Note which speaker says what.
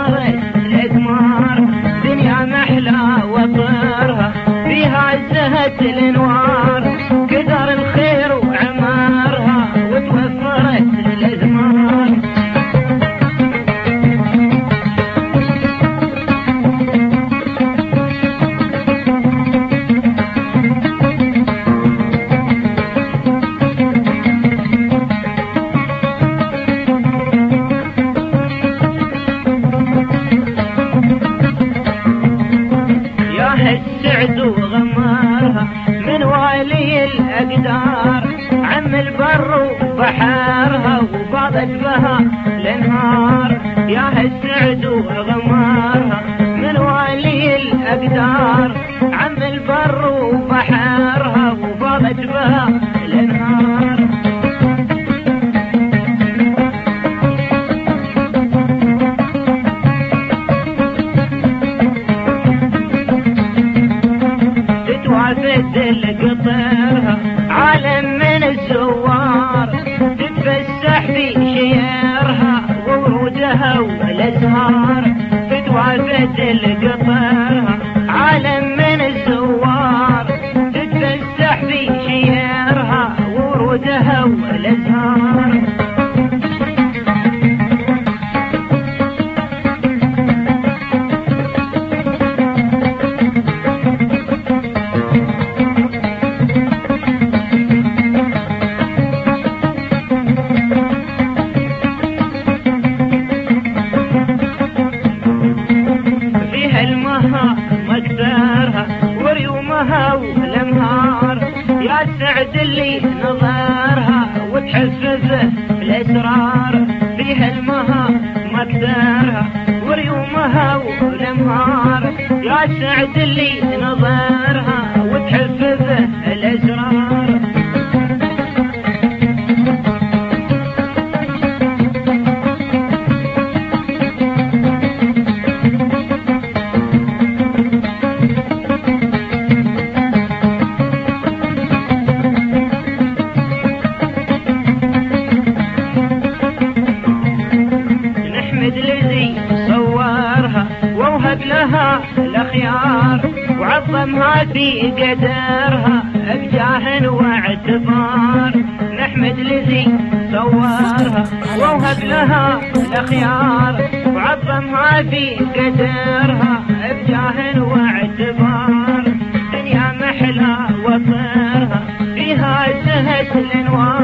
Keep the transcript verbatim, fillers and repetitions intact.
Speaker 1: وفرت الأثمار، دنيا محلى وطرها فيها زهت الأنوار، كثر الخير وعمارها وتوفرت الأثمار. السعد وغمارها من والي الأقدار، عم البر وبحارها وفاضت بها الانهار. يا السعد وغمارها من والي الأقدار، عم البر وبحارها وفاضت بها الانهار. تتوافد قطرها عالم من الزوار، تتفسح في شيارها وورودها والازهار. تتوافد قطرها عالم من الزوار، تتفسح في شيارها وورودها والازهار. مقدارها وريومها والانهار، يا سعد اللي نظارها وتحفظه الاسرار. فيها المها مقدارها وريومها والانهار، يا سعد اللي نظارها وتحفظه الاسرار. الذي صورها ووهب لها الأخيار، وعظمها في قدرها بجاه واعتبار. نحمد الذي صورها ووهب لها الأخيار، وعظمها في قدرها بجاه واعتبار. دنيا محلى وطرها فيها زهت الأنوار.